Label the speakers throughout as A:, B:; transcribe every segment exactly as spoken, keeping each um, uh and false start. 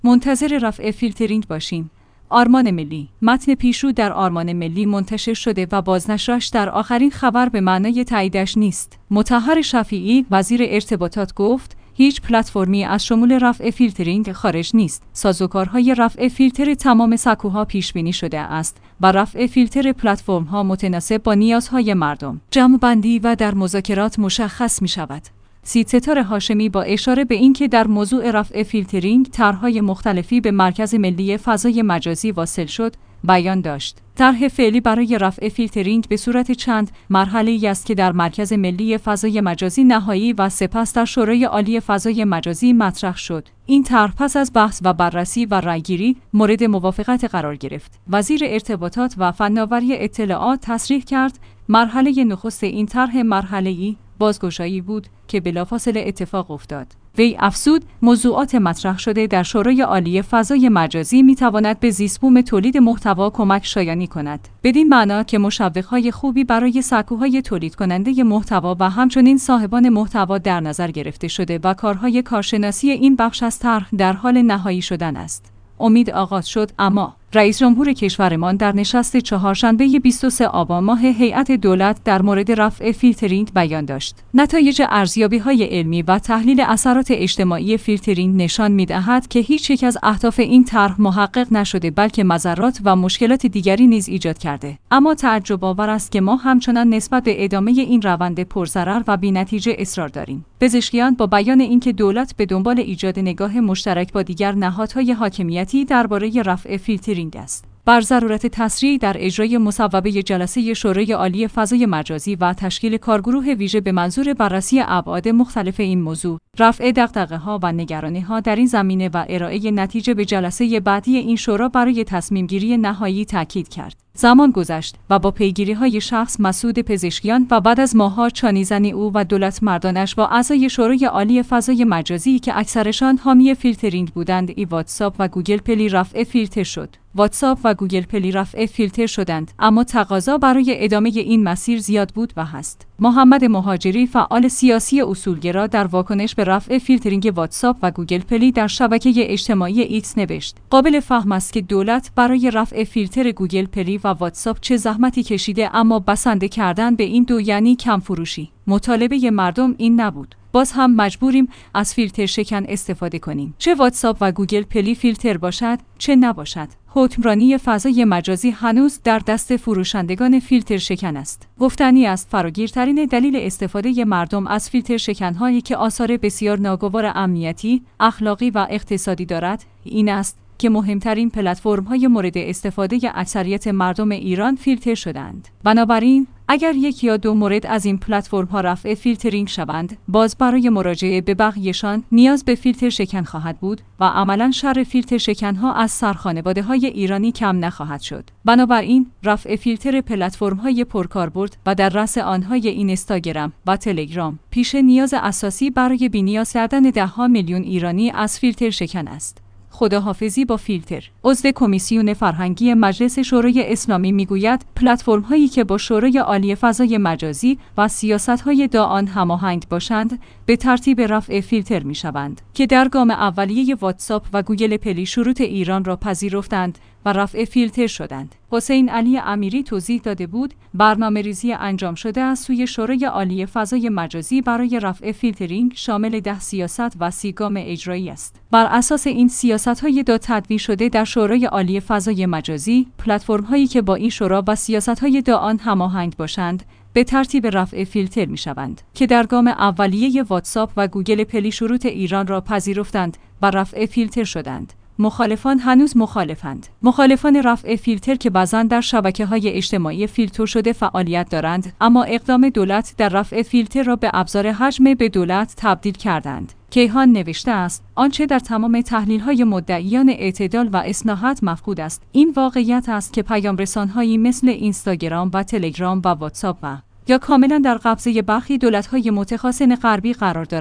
A: منتظر رفع فیلترینگ باشیم. آرمان ملی. متن پیشرو در آرمان ملی منتشر شده و بازنشرش در آخرین خبر به معنای تاییدش نیست. مطهر شفیعی، وزیر ارتباطات، گفت هیچ پلتفرمی از شمول رفع فیلترینگ خارج نیست. سازوکارهای رفع فیلتر تمام سکوها پیش بینی شده است و رفع فیلتر پلتفرم‌ها متناسب با نیازهای مردم، جمع‌بندی و در مذاکرات مشخص می‌شود. سیدستار هاشمی با اشاره به اینکه در موضوع رفع فیلترینگ طرح‌های مختلفی به مرکز ملی فضای مجازی واصل شد، بیان داشت. طرح فعلی برای رفع فیلترینگ به صورت چند مرحله‌ای است که در مرکز ملی فضای مجازی نهایی و سپس در شورای عالی فضای مجازی مطرح شد. این طرح پس از بحث و بررسی و رأیگیری مورد موافقت قرار گرفت. وزیر ارتباطات و فناوری اطلاعات تصریح کرد مرحله نخست این طرح مرحله‌ای بازگشایی بود که بلافاصله اتفاق افتاد. وی افزود موضوعات مطرح شده در شورای عالی فضای مجازی میتواند به زیستبوم تولید محتوا کمک شایانی کند، بدین معنا که مشوق‌های خوبی برای سکوهای تولید کننده محتوا و همچنین صاحبان محتوا در نظر گرفته شده و کارهای کارشناسی این بخش از طرح در حال نهایی شدن است. امید آغاز شد، اما رئیس جمهور کشورمان در نشست چهارشنبه بیست و سوم آبان ماه هیئت دولت در مورد رفع فیلترینگ بیان داشت. نتایج ارزیابی‌های علمی و تحلیل اثرات اجتماعی فیلترینگ نشان می‌دهد که هیچ یک از اهداف این طرح محقق نشده، بلکه مضرات و مشکلات دیگری نیز ایجاد کرده. اما تعجب آور است که ما همچنان نسبت به ادامه این روند پرضرر و بی‌نتیجه اصرار داریم. پزشکیان با بیان اینکه دولت به دنبال ایجاد نگاه مشترک با دیگر نهادهای حاکمیتی درباره رفع فیلترینگ است، بر ضرورت تسریع در اجرای مصوبه جلسه شورای عالی فضای مجازی و تشکیل کارگروه ویژه به منظور بررسی ابعاد مختلف این موضوع، رفع دغدغه‌ها و نگرانی‌ها در این زمینه و ارائه نتیجه به جلسه بعدی این شورا برای تصمیم‌گیری نهایی تاکید کرد. زمان گذشت و با پیگیری‌های شخص مسعود پزشکیان و بعد از ماه‌ها چانه‌زنی او و دولت مردانش با اعضای شورای عالی فضای مجازی که اکثرشان حامی فیلترینگ بودند، ای واتساپ و گوگل پلی رفع فیلتر شد. واتساپ و گوگل پلی رفع فیلتر شدند، اما تقاضا برای ادامه این مسیر زیاد بود و هست. محمد مهاجری، فعال سیاسی اصولگرا، در واکنش به رفع فیلترینگ واتساپ و گوگل پلی در شبکه اجتماعی ایکس نوشت: قابل فهم است که دولت برای رفع فیلتر گوگل پلی و واتساپ چه زحمتی کشیده، اما بسنده کردن به این دو یعنی کم فروشی. مطالبه مردم این نبود. باز هم مجبوریم از فیلتر شکن استفاده کنیم، چه واتساپ و گوگل پلی فیلتر باشد چه نباشد. حکمرانی فضای مجازی هنوز در دست فروشندگان فیلتر شکن است. گفتنی است فراگیرترین دلیل استفاده مردم از فیلتر شکن‌هایی که آثار بسیار ناگوار امنیتی، اخلاقی و اقتصادی دارد، این است که مهمترین پلتفرم‌های مورد استفاده اکثریت مردم ایران فیلتر شدند. بنابراین اگر یک یا دو مورد از این پلتفرم‌ها رفع فیلترینگ شوند، باز برای مراجعه به بقیه‌شان نیاز به فیلتر شکن خواهد بود و عملاً شر فیلتر شکن‌ها از سرخانواده‌های ایرانی کم نخواهد شد. بنابراین رفع فیلتر پلتفرم‌های پرکاربرد و در رأس آنهای اینستاگرام و تلگرام پیش نیاز اساسی برای بی‌نیاز کردن ده‌ها میلیون ایرانی از فیلتر شکن است. خداحافظی با فیلتر. عضو کمیسیون فرهنگی مجلس شورای اسلامی میگوید پلتفرم هایی که با شورای عالی فضای مجازی و سیاست های داعان هماهنگ باشند به ترتیب رفع فیلتر می شوند که در گام اولیه واتساپ و گوگل پلی شروط ایران را پذیرفتند و رفع فیلتر شدند. حسین علی امیری توضیح داده بود برنامه ریزی انجام شده از سوی شورای عالی فضای مجازی برای رفع فیلترینگ شامل ده سیاست و سی گام اجرایی است. بر اساس این سیاست‌های دو تدوین شده در شورای عالی فضای مجازی، پلتفرم‌هایی که با این شورا و سیاست‌های داعان هماهنگ باشند به ترتیب رفع فیلتر می‌شوند که در گام اولیه واتساپ و گوگل پلی شروط ایران را پذیرفتند و رفع فیلتر شدند. مخالفان هنوز مخالفند. مخالفان رفع فیلتر که بعضاً در شبکه‌های اجتماعی فیلتر شده فعالیت دارند، اما اقدام دولت در رفع فیلتر را به ابزار حجم به دولت تبدیل کردند. کیهان نوشته است آنچه در تمام تحلیل‌های مدعیان اعتدال و اصلاحات مفقود است این واقعیت است که پیام‌رسان‌هایی مثل اینستاگرام و تلگرام و واتساپ و یا کاملا در قبضه برخی دولت‌های متخاصم غربی قرار دارند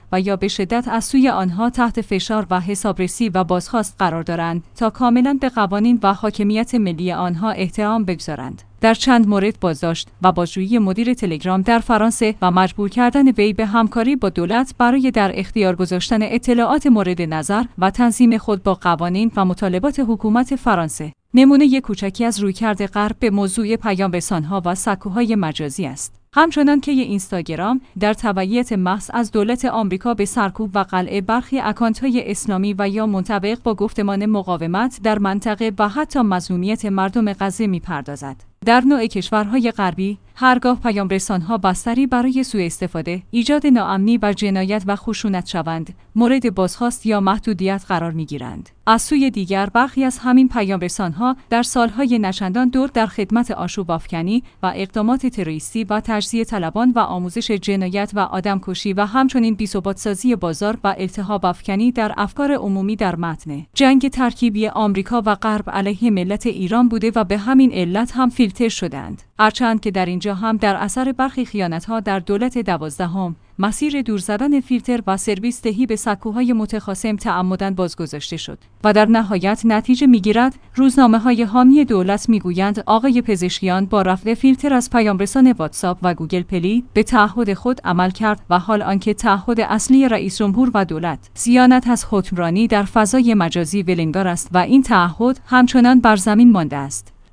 A: و یا به شدت از سوی آنها تحت فشار و حسابرسی و بازخواست قرار دارند تا کاملاً به قوانین و حاکمیت ملی آنها احترام بگذارند. در چند مورد بازداشت و بازجویی مدیر تلگرام در فرانسه و مجبور کردن وی به همکاری با دولت برای در اختیار گذاشتن اطلاعات مورد نظر و تنظیم خود با قوانین و مطالبات حکومت فرانسه. نمونه کوچکی از رویکرد غرب به موضوع پیام‌رسان‌ها و سکوهای مجازی است. همچنان که اینستاگرام در تبعیت محض از دولت آمریکا به سرکوب و قلع برخی اکانت‌های اسلامی و یا منطبق با گفتمان مقاومت در منطقه و حتی مظلومیت مردم غزه می‌پردازد. در نوع کشورهای غربی، هرگاه پیام‌رسان‌ها بستری برای سوء استفاده، ایجاد ناامنی و جنایت و خشونت شوند، مورد بازخواست یا محدودیت قرار می‌گیرند. از سوی دیگر، برخی از همین پیام‌رسان‌ها در سالهای نچندان دور در خدمت آشوب‌افکنی و اقدامات تروریستی و تجزیه طلبان و آموزش جنایت و آدمکشی و همچنین بی‌ثبات‌سازی بازار و التهاب افکنی در افکار عمومی در متن جنگ ترکیبی آمریکا و غرب علیه ملت ایران بوده و به همین علت هم فیلتر شدند. هرچند که در اینجا هم در اثر برخی خیانت‌ها در دولت دوازدهم مسیر دور زدن فیلتر و سرویس دهی به سکوهای متخاصم تعمداً بازگذاشته شد و در نهایت نتیجه می‌گیرد. روزنامه‌های حامی دولت می‌گویند آقای پزشکیان با رفع فیلتر از پیام‌رسان واتساپ و گوگل پلی به تعهد خود عمل کرد و حال آنکه تعهد اصلی رئیس جمهور و دولت صیانت از حکمرانی در فضای مجازی ولنگار است و این تعهد همچنان بر زمین مانده است.